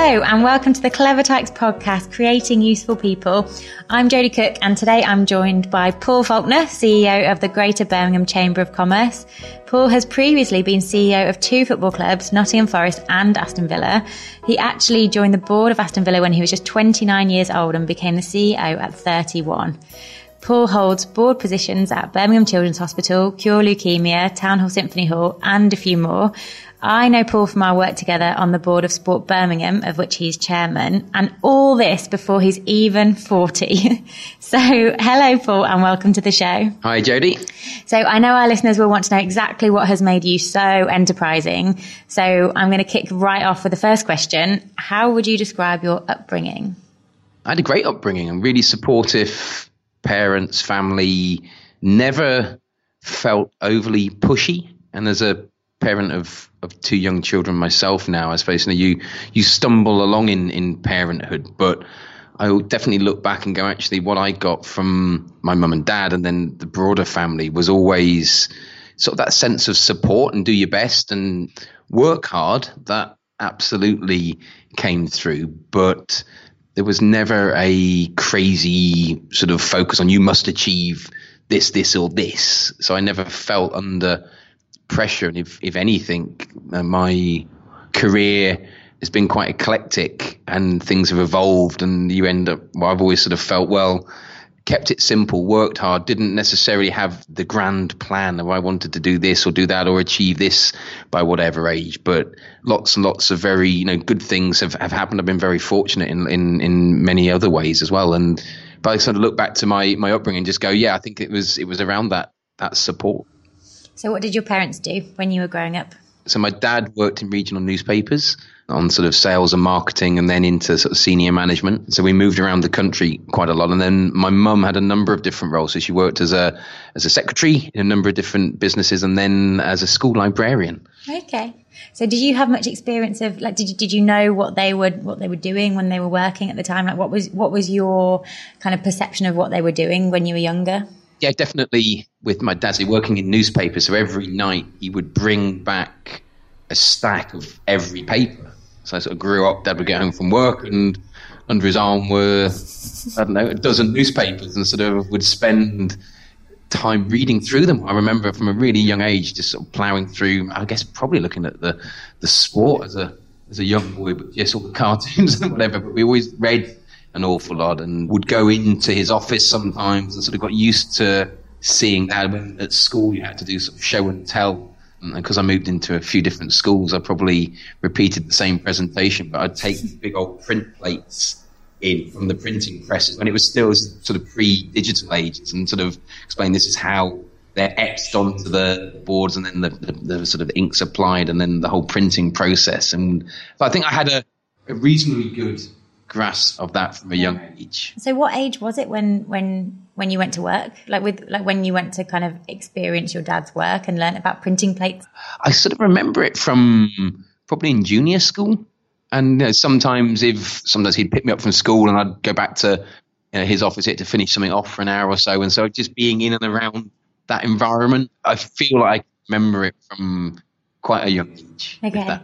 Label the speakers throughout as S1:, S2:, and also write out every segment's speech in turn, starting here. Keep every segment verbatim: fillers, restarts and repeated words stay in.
S1: Hello and welcome to the Clever Tykes podcast, Creating Useful People. I'm Jodie Cook and today I'm joined by Paul Faulkner, C E O of the Greater Birmingham Chamber of Commerce. Paul has previously been C E O of two football clubs, Nottingham Forest and Aston Villa. He actually joined the board of Aston Villa when he was just twenty-nine years old and became the C E O at thirty-one. Paul holds board positions at Birmingham Children's Hospital, Cure Leukemia, Town Hall Symphony Hall and a few more. I know Paul from our work together on the board of Sport Birmingham, of which he's chairman, and all this before he's even forty. So hello, Paul, and welcome to the show.
S2: Hi, Jodie.
S1: So I know our listeners will want to know exactly what has made you so enterprising. So I'm going to kick right off with the first question. How would you describe your upbringing?
S2: I had a great upbringing and really supportive parents, family, never felt overly pushy. And as a parent of, of two young children myself now, I suppose, you know, you, you stumble along in, in parenthood, but I will definitely look back and go, actually, what I got from my mum and dad and then the broader family was always sort of that sense of support and do your best and work hard. That absolutely came through, but there was never a crazy sort of focus on you must achieve this, this or this. So I never felt under pressure. And if, if anything, uh, my career has been quite eclectic and things have evolved and you end up, well, I've always sort of felt, well, kept it simple, worked hard, didn't necessarily have the grand plan of I wanted to do this or do that or achieve this by whatever age, but lots and lots of very, you know, good things have, have happened. I've been very fortunate in, in, in many other ways as well. And but I sort of look back to my, my upbringing and just go, yeah, I think it was, it was around that, that support.
S1: So what did your parents do when you were growing up?
S2: So my dad worked in regional newspapers on sort of sales and marketing and then into sort of senior management. So we moved around the country quite a lot. And then my mum had a number of different roles. So she worked as a as a secretary in a number of different businesses and then as a school librarian.
S1: Okay. So did you have much experience of like did you, did you know what they were what they were doing when they were working at the time? Like what was what was your kind of perception of what they were doing when you were younger?
S2: Yeah, definitely with my dad, so working in newspapers. So every night he would bring back a stack of every paper. So I sort of grew up, Dad would get home from work and under his arm were, I don't know, a dozen newspapers and sort of would spend time reading through them. I remember from a really young age just sort of ploughing through, I guess probably looking at the, the sport as a as a young boy, but yes, all the cartoons and whatever. But we always read an awful lot and would go into his office sometimes and sort of got used to seeing that. When at school you had to do sort of show and tell. And because I moved into a few different schools, I probably repeated the same presentation, but I'd take big old print plates in from the printing presses when it was still sort of pre-digital ages and sort of explain this is how they're etched onto the boards and then the, the, the sort of inks applied and then the whole printing process. And so I think I had a, a reasonably good grasp of that from a young age.
S1: So what age was it when when when you went to work, like with like when you went to kind of experience your dad's work and learn about printing plates?
S2: I sort of remember it from probably in junior school, and you know, sometimes if sometimes he'd pick me up from school and I'd go back to you know, his office here to finish something off for an hour or so, and so just being in and around that environment, I feel like I remember it from quite a young age.
S1: Okay.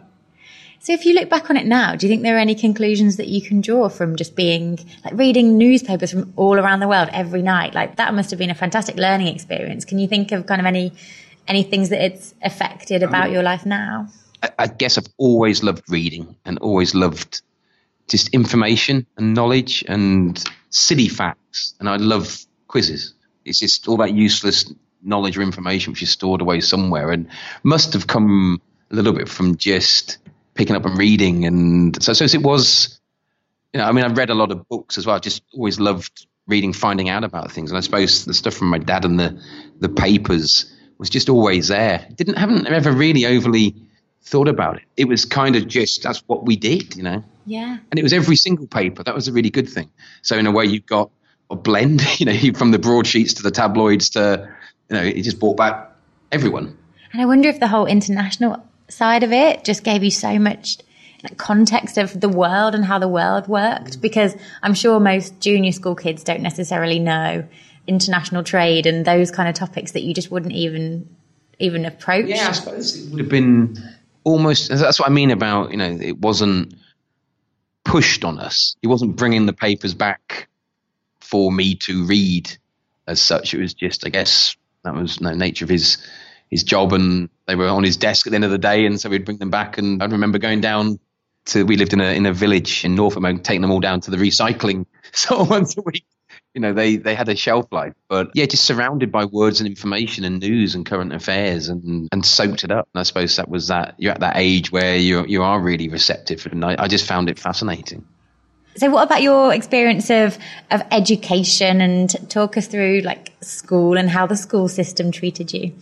S1: So if you look back on it now, do you think there are any conclusions that you can draw from just being like reading newspapers from all around the world every night? Like that must have been a fantastic learning experience. Can you think of kind of any any things that it's affected about um, your life now?
S2: I, I guess I've always loved reading and always loved just information and knowledge and silly facts. And I love quizzes. It's just all that useless knowledge or information which is stored away somewhere and must have come a little bit from just picking up and reading. And so, so it was, you know, I mean, I've read a lot of books as well. I just always loved reading, finding out about things. And I suppose the stuff from my dad and the, the papers was just always there. Didn't, haven't ever really overly thought about it. It was kind of just, that's what we did, you know?
S1: Yeah.
S2: And it was every single paper. That was a really good thing. So in a way you've got a blend, you know, from the broadsheets to the tabloids to, you know, it just brought back everyone.
S1: And I wonder if the whole international side of it just gave you so much like, context of the world and how the world worked, because I'm sure most junior school kids don't necessarily know international trade and those kind of topics that you just wouldn't even even approach.
S2: Yeah, I suppose it would have been almost, that's what I mean about, you know, it wasn't pushed on us. He wasn't bringing the papers back for me to read as such. It was just, I guess, that was the nature of his his job, and they were on his desk at the end of the day, and so we'd bring them back. And I remember going down to, we lived in a in a village in Norfolk, and taking them all down to the recycling sort of once a week. You know, they, they had a shelf life, but yeah, just surrounded by words and information and news and current affairs, and, and soaked it up. And I suppose that was that, you're at that age where you you are really receptive, and I, I just found it fascinating.
S1: So what about your experience of, of education, and talk us through like school and how the school system treated you?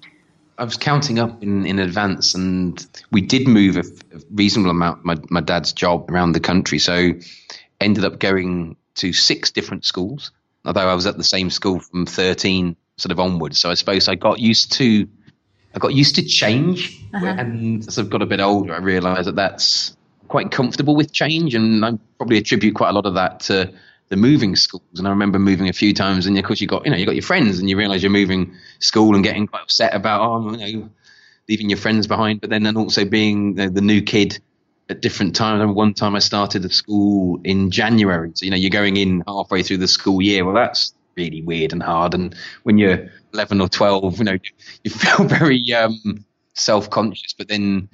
S2: I was counting up in, in advance, and we did move a, a reasonable amount, my, my dad's job, around the country. So ended up going to six different schools, although I was at the same school from thirteen sort of onwards. So I suppose I got used to, I got used to change. Uh-huh. And as I've got a bit older, I realised that that's quite comfortable with change. And I probably attribute quite a lot of that to the moving schools. And I remember moving a few times, and of course you got, you know, you got your friends, and you realise you're moving school and getting quite upset about, oh, you know, leaving your friends behind. But then, then also being, you know, the new kid at different times. I remember one time I started at school in January. So, you know, you're going in halfway through the school year. Well, that's really weird and hard. And when you're eleven or twelve, you know, you feel very um, self-conscious, but then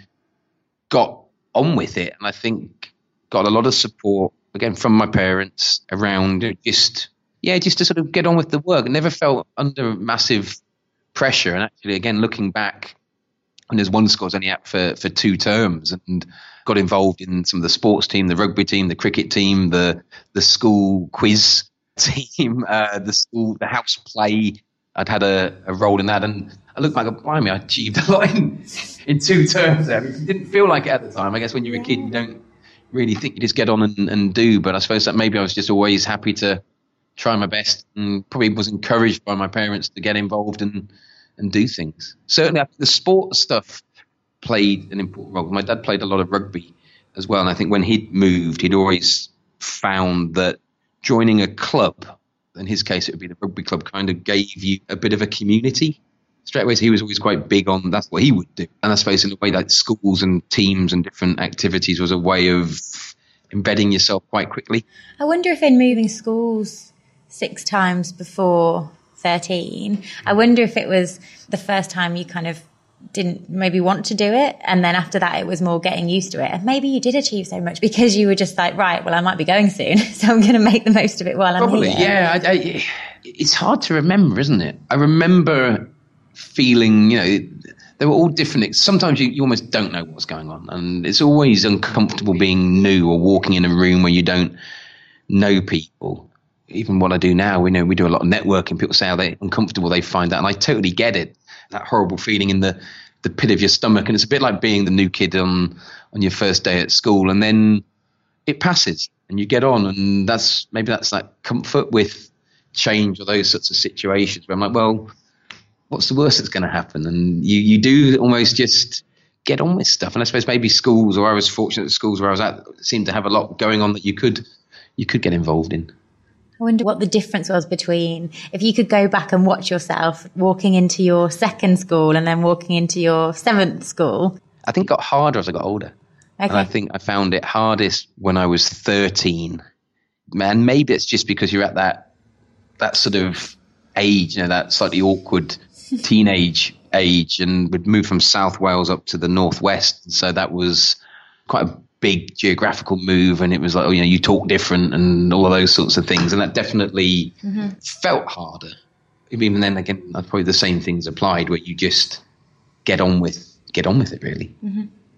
S2: got on with it. And I think got a lot of support, again, from my parents around just, yeah, just to sort of get on with the work. I never felt under massive pressure. And actually, again, looking back, and there's one school I was only at for, for two terms, and got involved in some of the sports team, the rugby team, the cricket team, the the school quiz team, uh, the school, the house play. I'd had a, a role in that, and I look back, blimey, I achieved a lot in, in two terms. I mean, it didn't feel like it at the time. I guess when you're a kid, you don't really think, you just get on and, and do. But I suppose that maybe I was just always happy to try my best, and probably was encouraged by my parents to get involved and and do things. Certainly the sports stuff played an important role. My dad played a lot of rugby as well, and I think when he'd moved, he'd always found that joining a club, in his case it would be the rugby club, kind of gave you a bit of a community straight away. So he was always quite big on, that's what he would do. And I suppose in a way, like schools and teams and different activities was a way of embedding yourself quite quickly.
S1: I wonder if in moving schools six times before thirteen, I wonder if it was the first time you kind of didn't maybe want to do it, and then after that it was more getting used to it, and maybe you did achieve so much because you were just like, right, well, I might be going soon, so I'm going to make the most of it while
S2: Probably,
S1: I'm here.
S2: yeah. I, I, it's hard to remember, isn't it? I remember feeling, you know, they were all different. Sometimes you, you almost don't know what's going on, and it's always uncomfortable being new or walking in a room where you don't know people. Even what I do now, we know we do a lot of networking. People say how they're uncomfortable they find that, and I totally get it. That horrible feeling in the, the pit of your stomach, and it's a bit like being the new kid on on your first day at school, and then it passes and you get on, and that's maybe that's like comfort with change or those sorts of situations where I'm like, well, what's the worst that's going to happen? And you you do almost just get on with stuff. And I suppose maybe schools, or I was fortunate at schools where I was at, seemed to have a lot going on that you could you could get involved in.
S1: I wonder what the difference was between, if you could go back and watch yourself walking into your second school and then walking into your seventh school.
S2: I think it got harder as I got older. Okay. And I think I found it hardest when I was thirteen. And maybe it's just because you're at that that sort of age, you know, that slightly awkward teenage age, and we'd moved from South Wales up to the northwest. So that was quite a big geographical move, and it was like, oh, you know, you talk different and all of those sorts of things, and that definitely mm-hmm. felt harder. Even then, again, probably the same things applied, where you just get on with get on with it, really.
S1: Mm-hmm.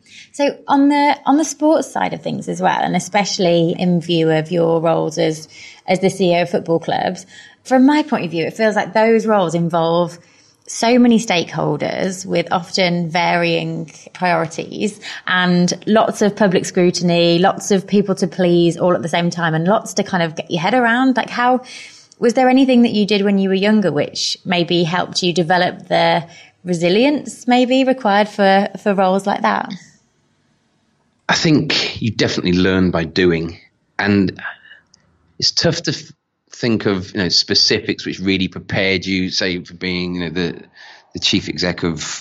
S1: So on the on the sports side of things as well, and especially in view of your roles as as the C E O of football clubs, from my point of view, it feels like those roles involve so many stakeholders with often varying priorities, and lots of public scrutiny, lots of people to please all at the same time, and lots to kind of get your head around. Like, how was there anything that you did when you were younger which maybe helped you develop the resilience maybe required for, for roles like that?
S2: I think you definitely learn by doing, and it's tough to f- think of, you know, specifics which really prepared you, say, for being, you know, the the chief exec of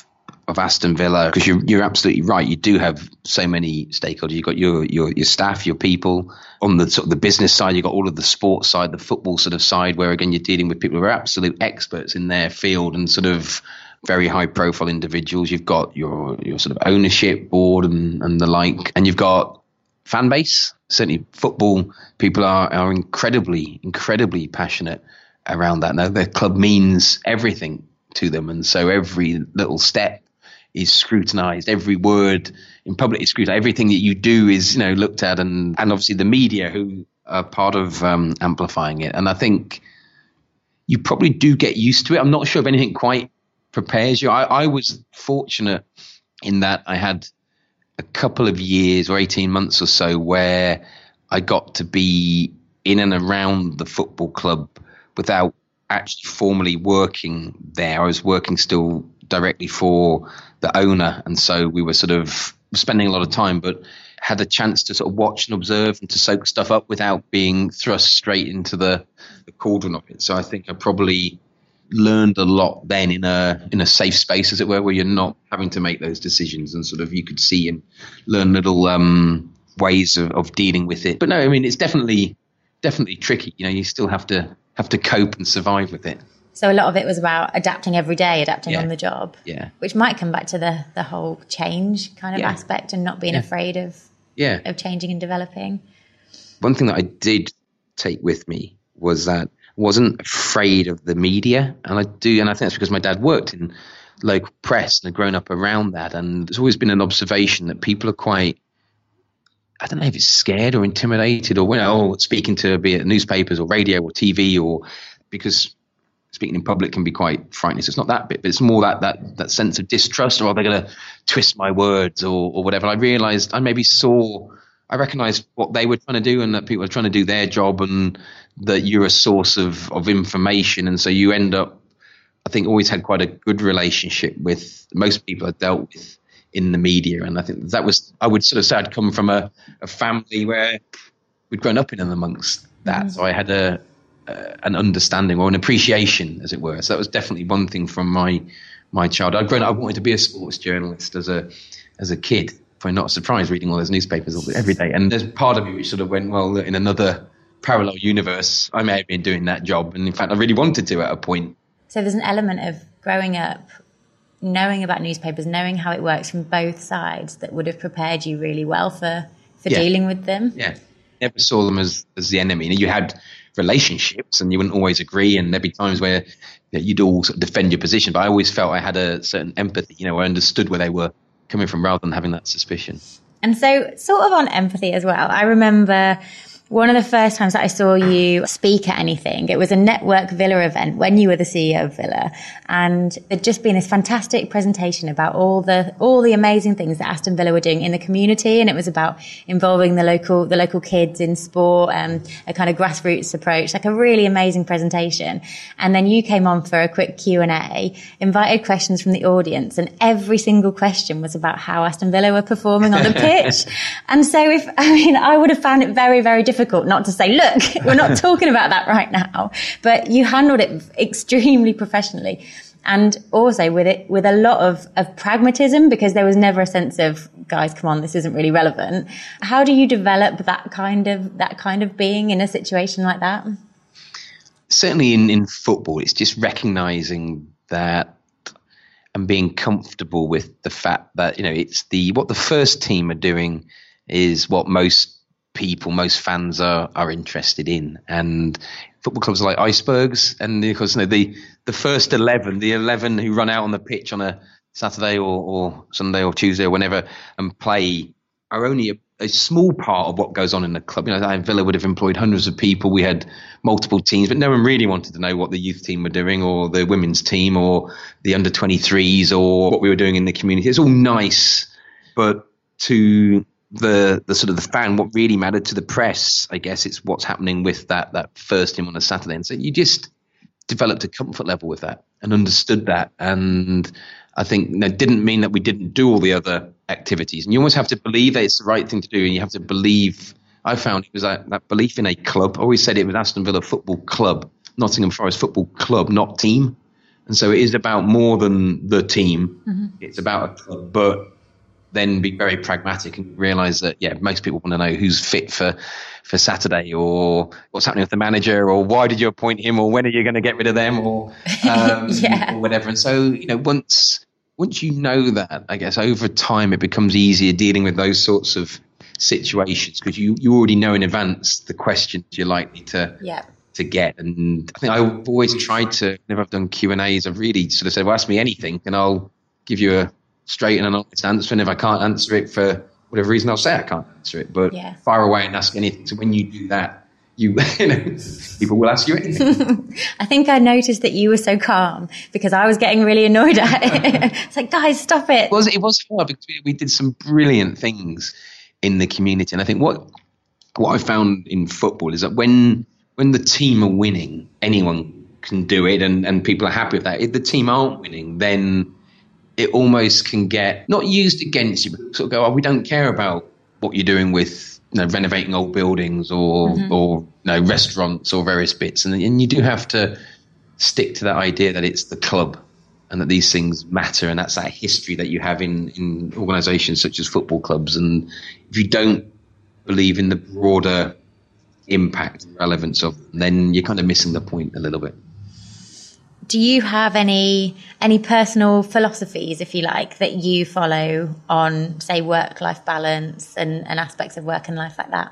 S2: of Aston Villa, because you're, you're absolutely right. You do have so many stakeholders. You've got your, your, your staff, your people. On the sort of the business side, you've got all of the sports side, the football sort of side, where again, you're dealing with people who are absolute experts in their field and sort of very high profile individuals. You've got your, your sort of ownership board and, and the like, and you've got fan base. Certainly football people are, are incredibly, incredibly passionate around that. Now, their club means everything to them. And so every little step is scrutinized. Every word in public is scrutinized. Everything that you do is, you know, looked at, and, and obviously the media who are part of um, amplifying it. And I think you probably do get used to it. I'm not sure if anything quite prepares you. I, I was fortunate in that I had a couple of years or eighteen months or so where I got to be in and around the football club without actually formally working there. I was working still directly for the owner, and so we were sort of spending a lot of time, but had a chance to sort of watch and observe and to soak stuff up without being thrust straight into the, the cauldron of it. So I think I probably learned a lot then in a in a safe space, as it were, where you're not having to make those decisions, and sort of you could see and learn little um, ways of, of dealing with it. But no, I mean, it's definitely definitely tricky. You know, you still have to have to cope and survive with it.
S1: So a lot of it was about adapting every day, adapting
S2: yeah.
S1: on the job.
S2: Yeah.
S1: Which might come back to the the whole change kind of
S2: yeah.
S1: aspect, and not being
S2: yeah.
S1: afraid of
S2: yeah.
S1: of changing and developing.
S2: One thing that I did take with me was that I wasn't afraid of the media. And I do, and I think that's because my dad worked in local press and had grown up around that. And there's always been an observation that people are quite, I don't know if it's scared or intimidated or, you know, oh, speaking to, be it newspapers or radio or T V, or because speaking in public can be quite frightening. So it's not that bit, but it's more that that that sense of distrust, or are they going to twist my words or, or whatever. I realized I maybe saw, I recognized what they were trying to do, and that people are trying to do their job, and that you're a source of, of information. And so you end up, I think, always had quite a good relationship with most people I dealt with in the media. And I think that was, I would sort of say I'd come from a, a family where we'd grown up in and amongst that. Mm. So I had a, uh, an understanding or an appreciation, as it were. So that was definitely one thing from my, my childhood. I'd grown up, I wanted to be a sports journalist as a, as a kid. Probably not surprised reading all those newspapers all, every day. And there's part of me which sort of went, well, in another parallel universe, I may have been doing that job. And in fact, I really wanted to at a point.
S1: So there's an element of growing up, knowing about newspapers, knowing how it works from both sides, that would have prepared you really well for, for
S2: yeah.
S1: dealing with them.
S2: Yeah. Never saw them as, as the enemy. You know, you had relationships and you wouldn't always agree. And there'd be times where you know, you'd all sort of defend your position. But I always felt I had a certain empathy, you know, I understood where they were coming from rather than having that suspicion.
S1: And so sort of on empathy as well, I remember one of the first times that I saw you speak at anything, it was a Network Villa event when you were the C E O of Villa, and there'd just been this fantastic presentation about all the all the amazing things that Aston Villa were doing in the community, and it was about involving the local the local kids in sport, and um, a kind of grassroots approach, like a really amazing presentation. And then you came on for a quick Q and A, invited questions from the audience, and every single question was about how Aston Villa were performing on the pitch. And so if I mean I would have found it very very difficult difficult not to say, look, we're not talking about that right now. But you handled it extremely professionally, and also with it with a lot of, of pragmatism, because there was never a sense of, guys, come on, this isn't really relevant. How do you develop that kind of that kind of being in a situation like that?
S2: Certainly in, in football, it's just recognizing that and being comfortable with the fact that, you know, it's the what the first team are doing is what most people, most fans are are interested in, and football clubs are like icebergs. And of course, you know, the the first eleven, the eleven who run out on the pitch on a Saturday or, or Sunday or Tuesday or whenever and play are only a, a small part of what goes on in the club. You know, Villa would have employed hundreds of people. We had multiple teams, but no one really wanted to know what the youth team were doing, or the women's team, or the under twenty-threes, or what we were doing in the community. It's all nice, but to the the sort of the fan, what really mattered to the press, I guess, it's what's happening with that that first team on a Saturday. And so you just developed a comfort level with that and understood that. And I think that you know, didn't mean that we didn't do all the other activities. And you almost have to believe that it's the right thing to do, and you have to believe. I found it was that, that belief in a club. I always said it was Aston Villa Football Club, Nottingham Forest Football Club, not team. And so it is about more than the team.
S1: Mm-hmm.
S2: It's about a club, but then be very pragmatic and realise that, yeah, most people want to know who's fit for, for Saturday, or what's happening with the manager, or why did you appoint him, or when are you going to get rid of them, or, um,
S1: yeah.
S2: or whatever. And so, you know, once once you know that, I guess over time it becomes easier dealing with those sorts of situations, because you, you already know in advance the questions you're likely to
S1: yeah.
S2: to get. And I think I've always tried to, whenever I've done Q and A's, I've really sort of said, well, ask me anything and I'll give you a straight and an honest answer. And if I can't answer it for whatever reason, I'll say I can't answer it. But
S1: yeah.
S2: fire away and ask anything. So when you do that, you, you know, people will ask you anything.
S1: I think I noticed that you were so calm because I was getting really annoyed at it. It's like, guys, stop it.
S2: It was, it was hard because we, we did some brilliant things in the community. And I think what what I found in football is that when when the team are winning, anyone can do it, and, and people are happy with that. If the team aren't winning, then it almost can get not used against you, but sort of go, oh, we don't care about what you're doing with, you know, renovating old buildings or mm-hmm. or you know, restaurants or various bits. And, and you do have to stick to that idea that it's the club and that these things matter, and that's that history that you have in, in organisations such as football clubs. And if you don't believe in the broader impact and relevance of them, then you're kind of missing the point a little bit.
S1: Do you have any any personal philosophies, if you like, that you follow on, say, work-life balance and, and aspects of work and life like that?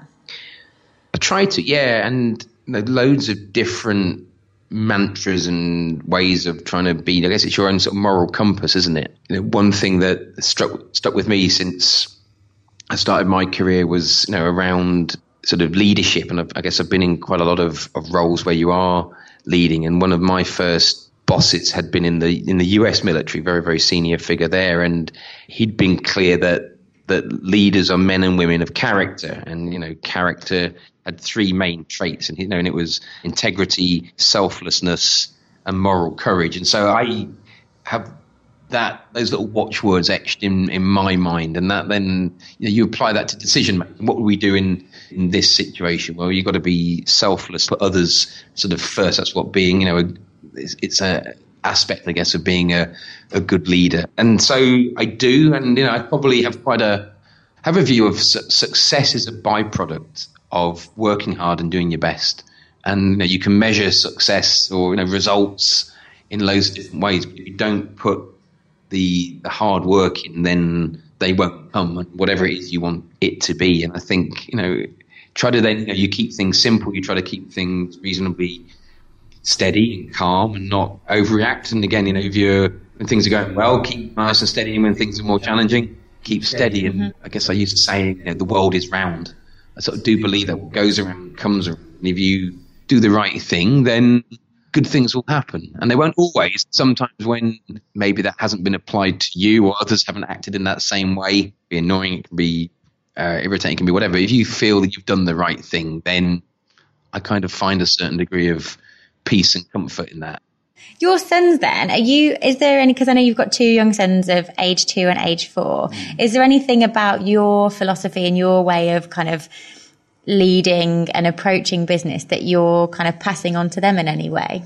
S2: I try to, yeah, and you know, loads of different mantras and ways of trying to be, I guess it's your own sort of moral compass, isn't it? You know, one thing that struck stuck with me since I started my career was, you know, around sort of leadership, and I've, I guess I've been in quite a lot of, of roles where you are leading, and one of my first bosses had been in the in the U S military, very very senior figure there, and he'd been clear that that leaders are men and women of character, and you know character had three main traits, and you know and it was integrity, selflessness, and moral courage. And so I have that those little watchwords etched in in my mind, and that then you know, you apply that to decision making. What would we do in in this situation? Well, you've got to be selfless, put others sort of first. That's what being, you know, a, it's, it's a aspect, I guess, of being a, a good leader. And so I do, and you know, I probably have quite a have a view of su- success is a byproduct of working hard and doing your best. And you know, you can measure success or you know results in loads of different ways. But if you don't put the the hard work in, then they won't come. Whatever it is you want it to be. And I think you know, try to then you, know, you keep things simple. You try to keep things reasonably steady and calm and not overreact. And again, you know, if you're when things are going well, keep nice and steady. And when things are more challenging, keep steady. And mm-hmm. I guess I used to say, you know, the world is round. I sort of do believe that what goes around comes around. And if you do the right thing, then good things will happen. And they won't always. Sometimes when maybe that hasn't been applied to you or others haven't acted in that same way, it can be annoying, it can be uh, irritating, it can be whatever. If you feel that you've done the right thing, then I kind of find a certain degree of peace and comfort in that.
S1: Your sons then, are you, is there any, because I know you've got two young sons of age two and age four. Mm. Is there anything about your philosophy and your way of kind of leading and approaching business that you're kind of passing on to them in any way?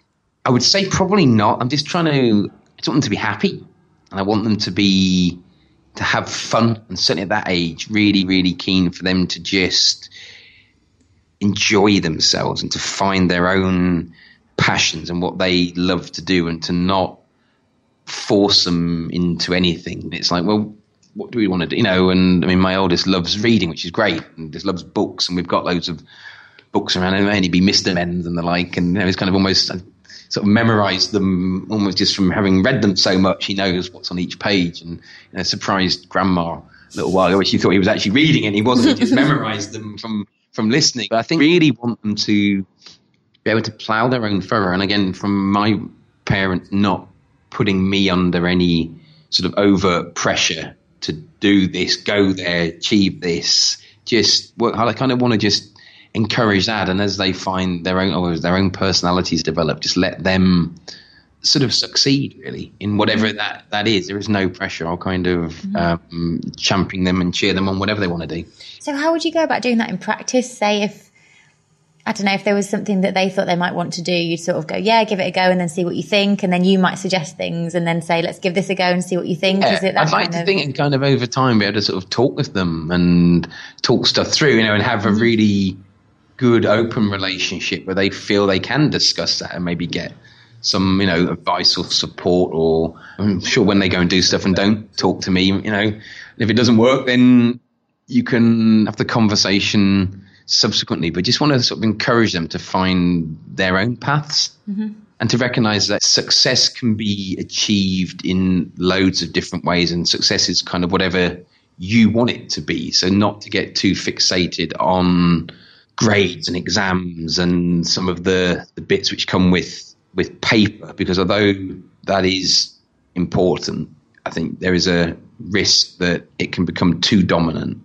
S2: I would say probably not. I'm just trying to, I just want them to be happy, and I want them to be, to have fun, and certainly at that age, really, really keen for them to just enjoy themselves and to find their own passions and what they love to do, and to not force them into anything. It's like, well, what do we want to do? You know, and I mean, my oldest loves reading, which is great, and just loves books, and we've got loads of books around, and maybe be Mister Men's and the like, and you know, it's kind of almost I sort of memorized them almost just from having read them so much. He knows what's on each page, and you know, surprised grandma a little while ago. She thought he was actually reading it, and he wasn't. He just memorized them from from listening. But I think really want them to be able to plough their own furrow. And again, from my parents not putting me under any sort of over pressure to do this, go there, achieve this, just work hard. I kind of want to just encourage that. And as they find their own, or as their own personalities develop, just let them sort of succeed really in whatever that, that is. There is no pressure. I'll kind of mm-hmm. um, champion them and cheer them on, whatever they want to do.
S1: So how would you go about doing that in practice? Say if, I don't know, if there was something that they thought they might want to do, you'd sort of go, yeah, give it a go and then see what you think. And then you might suggest things and then say, let's give this a go and see what you think.
S2: Yeah,
S1: Is it that
S2: I'd like
S1: kind
S2: to
S1: of...
S2: think and kind of over time be able to sort of talk with them and talk stuff through, you know, and have a really good open relationship where they feel they can discuss that and maybe get some, you know, advice or support. Or I'm sure when they go and do stuff and don't talk to me, you know, if it doesn't work, then you can have the conversation subsequently, but just want to sort of encourage them to find their own paths mm-hmm. and to recognize that success can be achieved in loads of different ways, and success is kind of whatever you want it to be. So not to get too fixated on grades and exams and some of the, the bits which come with, with paper, because although that is important, I think there is a risk that it can become too dominant,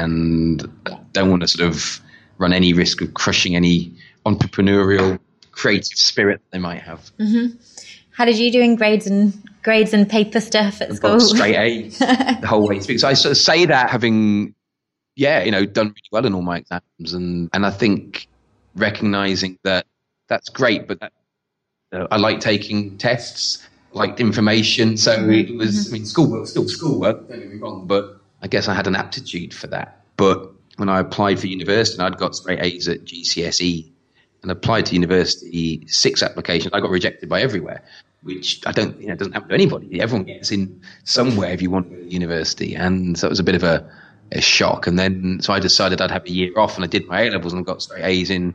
S2: and I don't want to sort of run any risk of crushing any entrepreneurial, creative spirit that they might have.
S1: Mm-hmm. How did you do in grades and grades and paper stuff at school?
S2: Straight A's the whole way through. So I sort of say that having, yeah, you know, done really well in all my exams, and and I think recognizing that that's great, but that, uh, I like taking tests, liked information, so mm-hmm. it was. I mean, schoolwork still schoolwork. Don't get me wrong, but I guess I had an aptitude for that. But when I applied for university, and I'd got straight A's at G C S E and applied to university, six applications, I got rejected by everywhere, which I don't, you know, it doesn't happen to anybody. Everyone gets in somewhere if you want to go to university. And so it was a bit of a, a shock. And then, so I decided I'd have a year off, and I did my A-levels and got straight A's in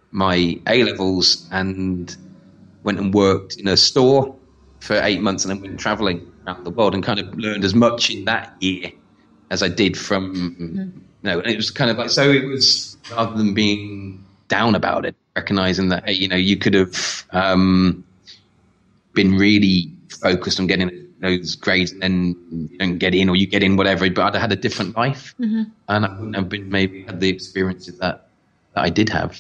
S2: my A-levels, and went and worked in a store for eight months and then went traveling around the world and kind of learned as much in that year as I did from, mm-hmm. No, and it was kind of like, so it was, rather than being down about it, recognizing that, hey, you know, you could have um, been really focused on getting those grades and then you don't get in, or you get in, whatever, but I'd have had a different life. Mm-hmm. And I wouldn't have been maybe had the experiences that, that I did have.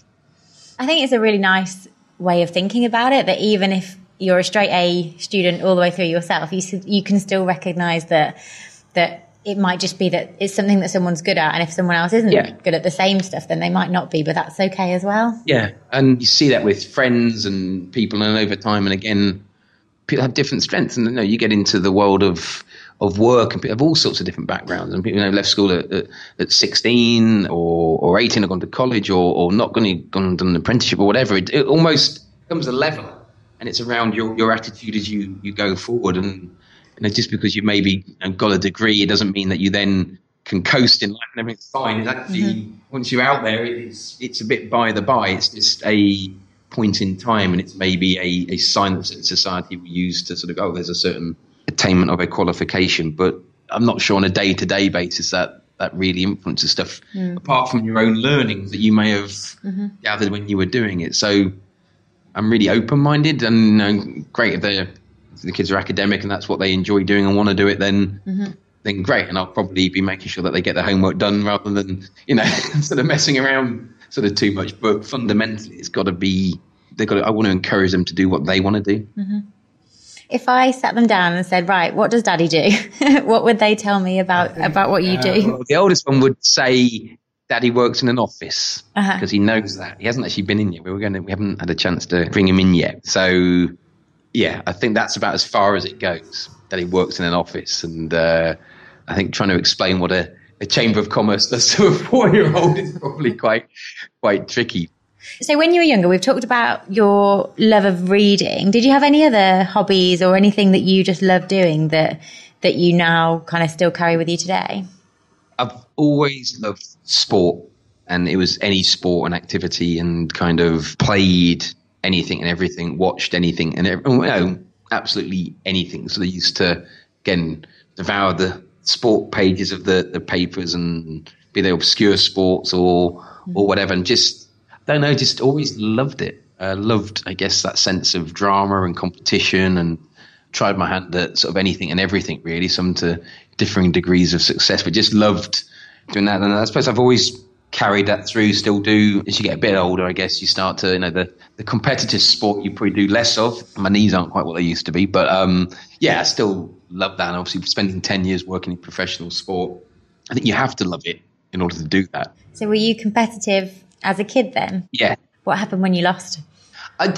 S1: I think it's a really nice way of thinking about it, that even if you're a straight A student all the way through yourself, you, you can still recognize that, that, it might just be that it's something that someone's good at, and if someone else isn't yeah. good at the same stuff, then they might not be, but that's okay as well.
S2: Yeah, and you see that with friends and people, and over time, and again, people have different strengths, and you know, you get into the world of of work, and people have all sorts of different backgrounds, and people, you know, left school at, at, at sixteen or, or eighteen, or gone to college, or, or not gone, gone and done an apprenticeship or whatever. It, it almost becomes a level, and it's around your, your attitude as you, you go forward. And you know, just because you maybe you know, got a degree, it doesn't mean that you then can coast in life and everything's fine. It's actually, mm-hmm. once you're out there, it's it's a bit by the by. It's just a point in time, and it's maybe a, a sign that society will use to sort of go, oh, there's a certain attainment of a qualification. But I'm not sure on a day-to-day basis that that really influences stuff, mm. apart from your own learnings that you may have mm-hmm. gathered when you were doing it. So I'm really open-minded, and you know, great if they're the kids are academic and that's what they enjoy doing and want to do it, then mm-hmm. then great. And I'll probably be making sure that they get their homework done rather than, you know, sort of messing around sort of too much. But fundamentally, it's got to be, they've got to, I want to encourage them to do what they want to do.
S1: Mm-hmm. If I sat them down and said, right, what does Daddy do? What would they tell me about, about what you do?
S2: Uh, well, the oldest one would say Daddy works in an office, because uh-huh. he knows that. He hasn't actually been in yet. We were going to, we haven't had a chance to bring him in yet. So yeah, I think that's about as far as it goes, that he works in an office. And uh, I think trying to explain what a, a Chamber of Commerce does to a four-year-old is probably quite quite tricky.
S1: So when you were younger, we've talked about your love of reading. Did you have any other hobbies or anything that you just love doing that that you now kind of still carry with you today?
S2: I've always loved sport, and it was any sport and activity, and kind of played anything and everything, watched anything and every, you know, absolutely anything. So they used to, again, devour the sport pages of the, the papers, and be they obscure sports or mm-hmm. or whatever, and just, I don't know, just always loved it. Uh, loved, I guess, that sense of drama and competition, and tried my hand at sort of anything and everything, really, some to differing degrees of success, but just loved doing that. And I suppose I've always carried that through, still do. As you get a bit older, I guess you start to, you know, the, the competitive sport you probably do less of. My knees aren't quite what they used to be, but um, yeah, I still love that. And obviously spending ten years working in professional sport, I think you have to love it in order to do that.
S1: So were you competitive as a kid then?
S2: Yeah,
S1: What happened when you lost?
S2: I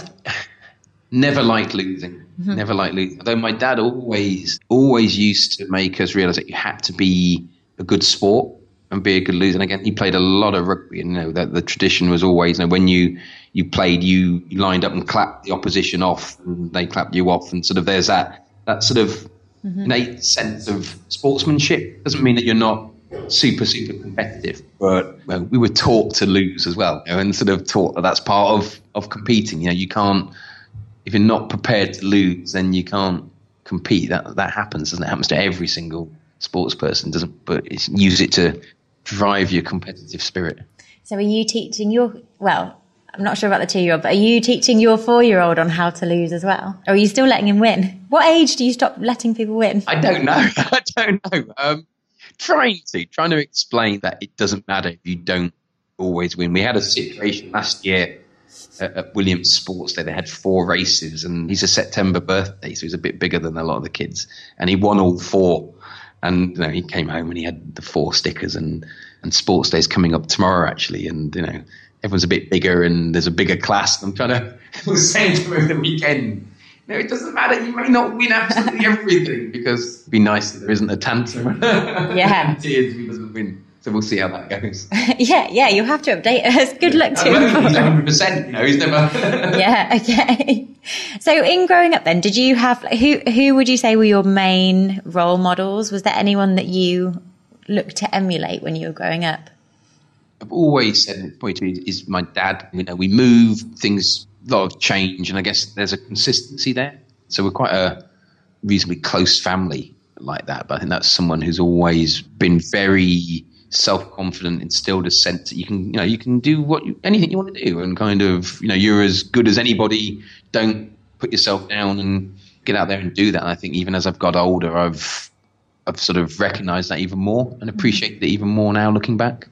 S2: never liked losing. Mm-hmm. Never liked losing. Although my dad always, always used to make us realise that you had to be a good sport and be a good loser. And again, he played a lot of rugby, and you know that the tradition was always, you know, when you you played, you, you lined up and clapped the opposition off, and they clapped you off, and sort of there's that that sort of mm-hmm. innate sense of sportsmanship. Doesn't mean that you're not super super competitive, but well, we were taught to lose as well, you know, and sort of taught that that's part of of competing. You know, you can't, if you're not prepared to lose, then you can't compete. That that happens, doesn't it? It happens to every single sports person, doesn't, but it's, use it to drive your competitive spirit.
S1: So are you teaching your, well, I'm not sure about the two-year-old, but are you teaching your four-year-old on how to lose as well? Or are you still letting him win? What age do you stop letting people win?
S2: I don't know. I don't know. Um, trying to, trying to explain that it doesn't matter if you don't always win. We had a situation last year at, at Williams Sports Day. They had four races, and he's a September birthday, so he's a bit bigger than a lot of the kids. And he won all four. And you know, he came home and he had the four stickers, and, and Sports Day's coming up tomorrow, actually. And, you know, everyone's a bit bigger and there's a bigger class. And I'm trying to, I was saying to him over the weekend, you know, it doesn't matter. You may not win absolutely everything, because it'd be nice if there isn't a tantrum.
S1: Yeah.
S2: Tears if he doesn't win. So we'll see how that goes.
S1: yeah, yeah, you'll have to update us. Good luck to him.
S2: He's one hundred percent, you know, he's never...
S1: yeah, okay. So in growing up then, did you have, who who would you say were your main role models? Was there anyone that you looked to emulate when you were growing up?
S2: I've always said, point to is my dad. You know, we move, things, a lot of change, and I guess there's a consistency there. So we're quite a reasonably close family like that, but I think that's someone who's always been very self-confident, instilled a sense that you can, you know, you can do what you, anything you want to do, and kind of, you know, you're as good as anybody. Don't put yourself down and get out there and do that. And I think even as I've got older, I've I've sort of recognised that even more and appreciated it even more now looking back.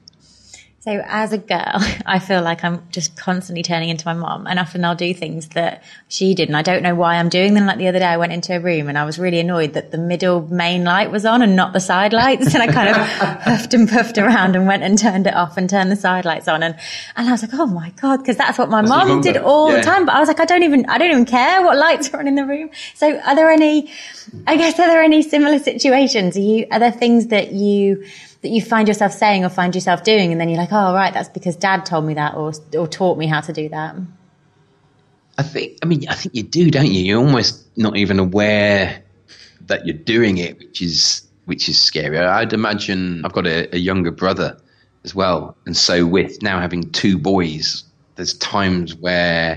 S1: So as a girl, I feel like I'm just constantly turning into my mom, and often I'll do things that she did, and I don't know why I'm doing them. Like the other day, I went into a room and I was really annoyed that the middle main light was on and not the side lights, and I kind of huffed and puffed around and went and turned it off and turned the side lights on, and and I was like, oh my god, because that's what my that's mom did all yeah. the time. But I was like, I don't even I don't even care what lights are on in the room. So are there any? I guess are there any similar situations? Are you are there things that you that you find yourself saying or find yourself doing, and then you're like, oh, right, that's because dad told me that, or or taught me how to do that?
S2: I think, I mean, I think you do, don't you? You're almost not even aware that you're doing it, which is which is scary. I'd imagine I've got a, a younger brother as well, and so with now having two boys, there's times where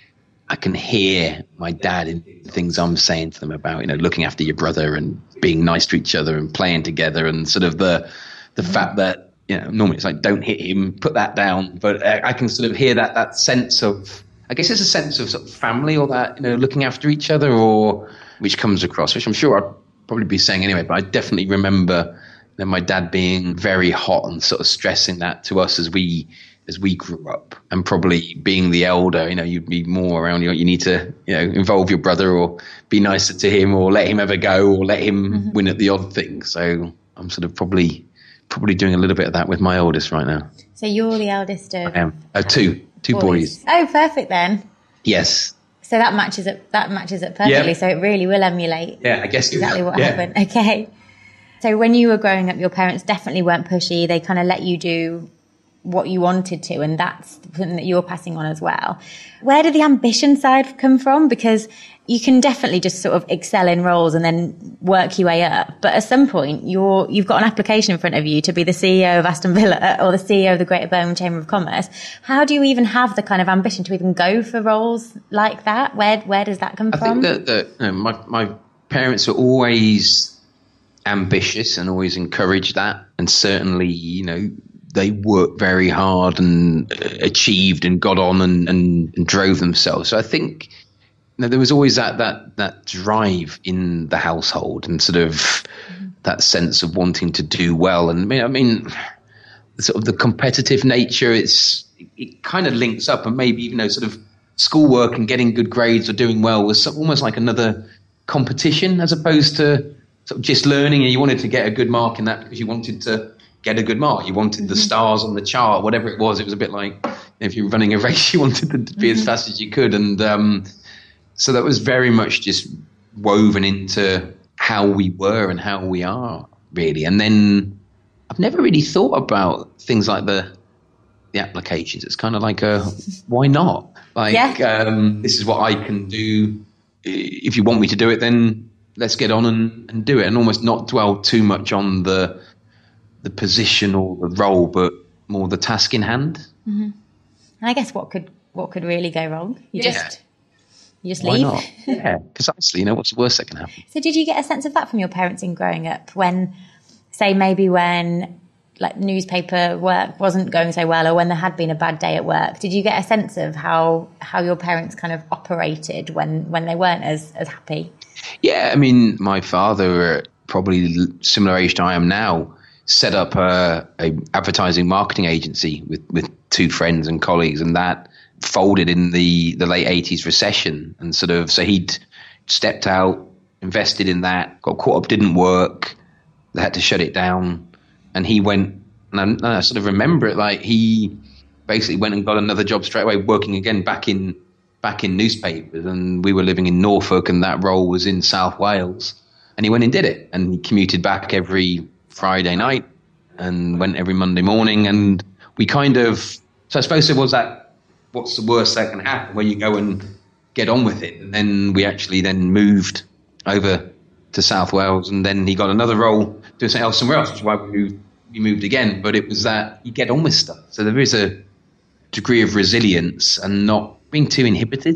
S2: I can hear my dad in things I'm saying to them about, you know, looking after your brother and being nice to each other and playing together, and sort of the the fact that, you know, normally it's like, don't hit him, put that down. But I can sort of hear that that sense of, I guess it's a sense of sort of family, or that, you know, looking after each other, or which comes across, which I'm sure I'd probably be saying anyway. But I definitely remember, you know, my dad being very hot and sort of stressing that to us as we as we grew up, and probably being the elder, you know, you'd be more around, you know, you need to, you know, involve your brother, or be nicer to him, or let him have a go, or let him mm-hmm. win at the odd thing. So I'm sort of probably probably doing a little bit of that with my oldest right now.
S1: So you're the eldest of?
S2: I am. Oh, two. Two boys. boys.
S1: Oh, perfect then.
S2: Yes.
S1: So that matches it, that matches it perfectly. Yeah. So it really will emulate
S2: yeah, I guess
S1: exactly what
S2: yeah.
S1: happened. Okay. So when you were growing up, your parents definitely weren't pushy. They kind of let you do what you wanted to, and that's something that you're passing on as well. Where did the ambition side come from? Because you can definitely just sort of excel in roles and then work your way up, but at some point you're you've got an application in front of you to be the C E O of Aston Villa or the C E O of the Greater Birmingham Chamber of Commerce. How do you even have the kind of ambition to even go for roles like that? Where where does that come
S2: I
S1: from?
S2: I think that, that you know, my my parents are always ambitious and always encouraged that, and certainly, you know, they worked very hard and achieved and got on and, and, and drove themselves. So I think, you know, there was always that that that drive in the household, and sort of mm-hmm. that sense of wanting to do well. And I mean, I mean, sort of the competitive nature, it's it, it kind of links up, and maybe, you know, sort of schoolwork and getting good grades or doing well was almost like another competition, as opposed to sort of just learning, and you wanted to get a good mark in that because you wanted to get a good mark. You wanted the stars on the chart, whatever it was. It was a bit like, you If you're running a race, you wanted to be mm-hmm. as fast as you could. And um, so that was very much just woven into how we were and how we are, really. And then I've never really thought about things like the the applications. It's kind of like a, why not? Like, yeah. um, this is what I can do. If you want me to do it, then let's get on and, and do it. And almost not dwell too much on the the position or the role, but more the task in hand.
S1: Mm-hmm. And I guess what could what could really go wrong? You
S2: yeah.
S1: just you just
S2: why
S1: leave.
S2: Not? Yeah, precisely. You know, what's the worst that can happen?
S1: So did you get a sense of that from your parents in growing up? When, say, maybe when like newspaper work wasn't going so well, or when there had been a bad day at work, did you get a sense of how how your parents kind of operated when when they weren't as as happy?
S2: Yeah, I mean, my father, probably similar age to I am now, set up a, a advertising marketing agency with with two friends and colleagues, and that folded in the the late eighties recession. And sort of, so he'd stepped out, invested in that, got caught up, didn't work, they had to shut it down. And he went, and I, and I sort of remember it, like he basically went and got another job straight away, working again back in back in newspapers. And we were living in Norfolk, and that role was in South Wales. And he went and did it. And he commuted back every Friday night and went every Monday morning. And we kind of, so I suppose it was that, what's the worst that can happen, where you go and get on with it. And then we actually then moved over to South Wales, and then he got another role doing something else somewhere else, which is why we moved, we moved again. But it was that you get on with stuff. So there is a degree of resilience and not being too inhibited.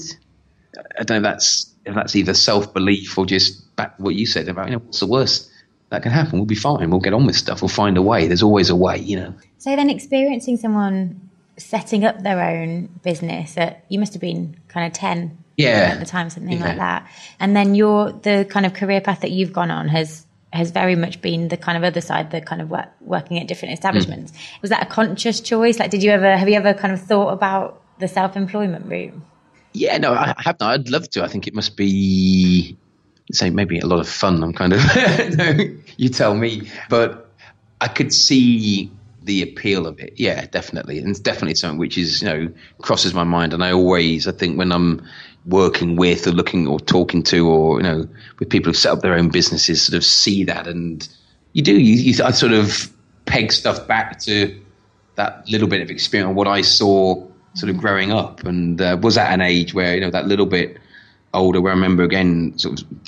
S2: I don't know if that's, if that's either self-belief or just back what you said about, you know, what's the worst that can happen? We'll be fine. We'll get on with stuff. We'll find a way. There's always a way, you know.
S1: So then experiencing someone setting up their own business at, you must have been kind of ten
S2: yeah.
S1: at the time, something
S2: yeah.
S1: like that. And then your, the kind of career path that you've gone on has, has very much been the kind of other side, the kind of work, working at different establishments. Mm. Was that a conscious choice? Like, did you ever, have you ever kind of thought about the self-employment route?
S2: Yeah, no, I have not. I'd love to. I think it must be, say, maybe a lot of fun. I'm kind of, no, you tell me. But I could see the appeal of it. Yeah, definitely. And it's definitely something which is, you know, crosses my mind. And I always, I think when I'm working with or looking or talking to, or, you know, with people who've set up their own businesses, sort of see that. And you do, you, you I sort of peg stuff back to that little bit of experience, what I saw sort of growing up, and uh, was at an age where, you know, that little bit older, where I remember again sort of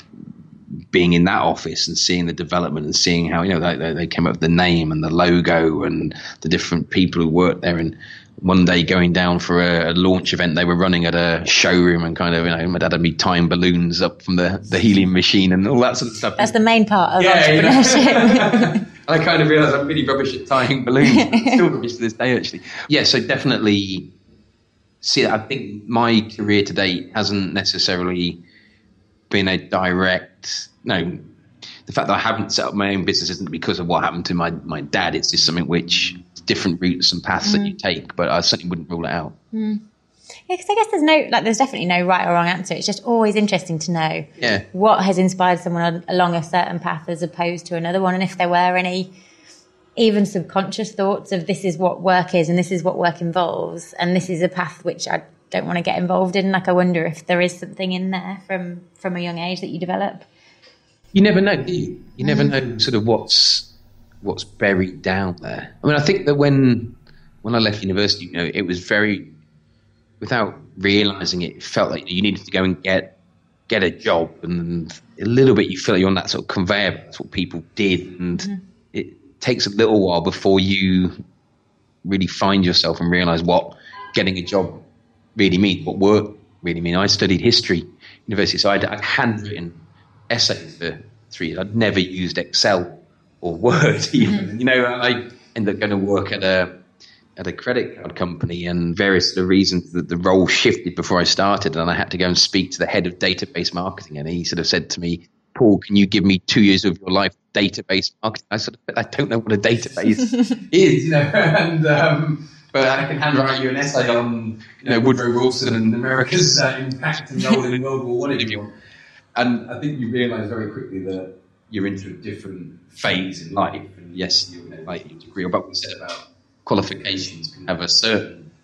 S2: being in that office and seeing the development and seeing how, you know, they, they came up with the name and the logo and the different people who worked there. And one day going down for a, a launch event they were running at a showroom, and kind of, you know, my dad had me tying balloons up from the, the helium machine and all that sort of stuff.
S1: That's the main part of
S2: yeah,
S1: entrepreneurship.
S2: You know? I kind of realised I'm really rubbish at tying balloons. Still rubbish to this day, actually. Yeah, so definitely see, I think my career to date hasn't necessarily been a direct, no, the fact that I haven't set up my own business isn't because of what happened to my, my dad. It's just something which, different routes and paths mm. that you take, but I certainly wouldn't rule it out.
S1: Mm. Yeah, because I guess there's no, like, there's definitely no right or wrong answer. It's just always interesting to know
S2: yeah.
S1: what has inspired someone along a certain path as opposed to another one. And if there were any even subconscious thoughts of, this is what work is and this is what work involves, and this is a path which I don't want to get involved in. Like, I wonder if there is something in there from, from a young age that you develop.
S2: You never know, do you? You mm. never know sort of what's what's buried down there. I mean, I think that when when I left university, you know, it was very, without realising it, it felt like you needed to go and get get a job, and a little bit you feel like you're on that sort of conveyor. That's what people did, and mm. it takes a little while before you really find yourself and realise what getting a job really means, what work really means. I studied history at university, so I'd, I'd handwritten essays for three years. I'd never used Excel or Word even. Mm. You know, I ended up going to work at a at a credit card company, and various the reasons that the role shifted before I started, and I had to go and speak to the head of database marketing, and he sort of said to me, "Paul, can you give me two years of your life database marketing?" I sort of, I don't know what a database is, you know, and um, but I can handwrite you an essay on, you know, Woodrow Wilson and America's uh, impact and role in World War One if you want. And I think you realise very quickly that you're into a different phase in life, and yes, you know, like your degree, or what we said about qualifications can have a certain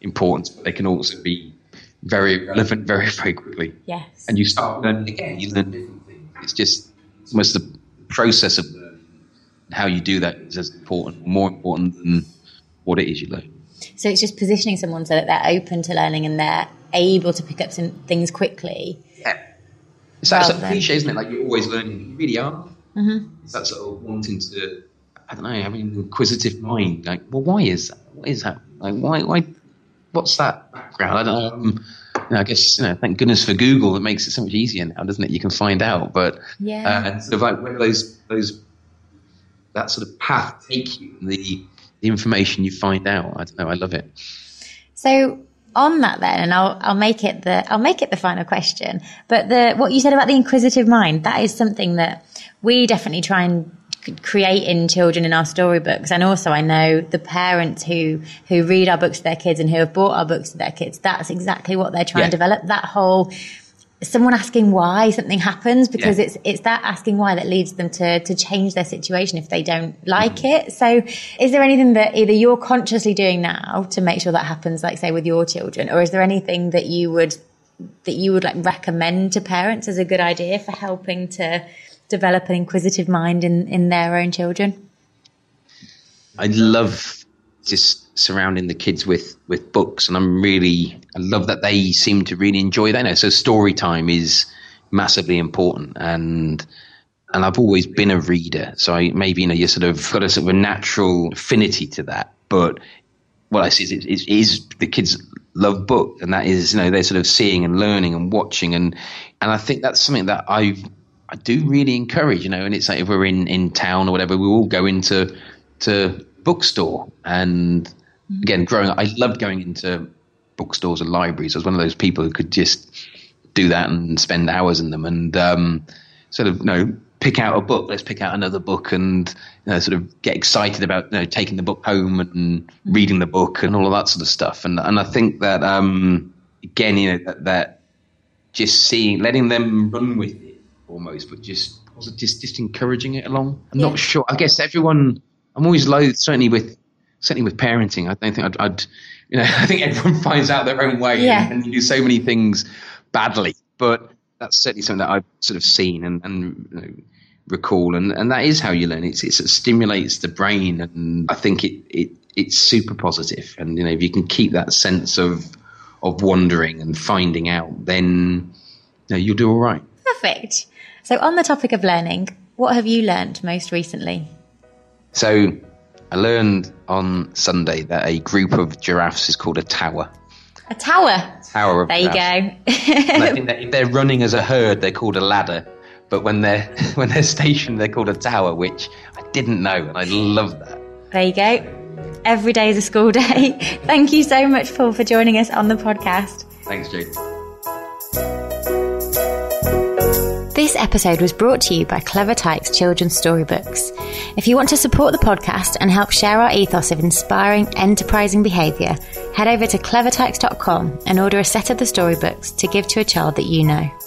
S2: important, but they can also be very relevant very, very quickly.
S1: Yes.
S2: And you start learning again, you learn different things. It's just almost the process of learning. How you do that is as important, more important than what it is you learn.
S1: So it's just positioning someone so that they're open to learning and they're able to pick up some things quickly.
S2: Yeah. It's that sort of cliche, isn't it? Like, you're always learning. You really are.
S1: Mm-hmm.
S2: It's that sort of wanting to, I don't know, having an inquisitive mind. Like, well, why is that? What is that? Like, why, why, what's that background? I don't know. Um, you know, I guess, you know, thank goodness for Google. It makes it so much easier now, doesn't it? You can find out. But
S1: yeah.
S2: uh, sort of like where those, those, that sort of path take you, the, the information you find out. I don't know. I love it.
S1: So on that then, and I'll I'll make it the I'll make it the final question. But the what you said about the inquisitive mind, that is something that we definitely try and create in children in our storybooks. And also I know the parents who who read our books to their kids and who have bought our books to their kids, that's exactly what they're trying yeah. to develop. That whole someone asking why something happens, because yeah. it's it's that asking why that leads them to to change their situation if they don't like mm-hmm. it. So is there anything that either you're consciously doing now to make sure that happens, like say with your children, or is there anything that you would that you would like recommend to parents as a good idea for helping to develop an inquisitive mind in in their own children?
S2: I love just surrounding the kids with, with books, and I'm really, I love that they seem to really enjoy that. You know, so story time is massively important, and and I've always been a reader, so I maybe, you know, you sort of got a sort of a natural affinity to that. But what I see is, is, is the kids love books, and that is, you know, they're sort of seeing and learning and watching, and and I think that's something that I I do really encourage, you know. And it's like if we're in, in town or whatever, we all go into to bookstore. And again, growing up, I loved going into bookstores and libraries. I was one of those people who could just do that and spend hours in them, and um, sort of, you know, pick out a book. Let's pick out another book, and, you know, sort of get excited about, you know, taking the book home and reading the book and all of that sort of stuff. And and I think that um, again, you know, that, that just seeing, letting them run with it almost, but just just just encouraging it along. I'm yeah. not sure. I guess everyone. I'm always loath, certainly with certainly with parenting. I don't think I'd, I'd you know, I think everyone finds out their own way, yeah. and, and you do so many things badly. But that's certainly something that I've sort of seen and, and you know, recall, and, and that is how you learn. It's, it's, it stimulates the brain, and I think it, it it's super positive. And, you know, if you can keep that sense of of wondering and finding out, then, you know, you'll do all right.
S1: Perfect. So on the topic of learning, what have you learned most recently?
S2: So I learned on Sunday that a group of giraffes is called a tower.
S1: A tower?
S2: Tower of
S1: There
S2: giraffes.
S1: you go.
S2: And I think that if they're running as a herd, they're called a ladder. But when they're when they're stationed, they're called a tower, which I didn't know, and I love that.
S1: There you go. Every day is a school day. Thank you so much, Paul, for joining us on the podcast.
S2: Thanks, Jade.
S1: This episode was brought to you by Clever Tykes Children's Storybooks. If you want to support the podcast and help share our ethos of inspiring, enterprising behaviour, head over to clever tykes dot com and order a set of the storybooks to give to a child that you know.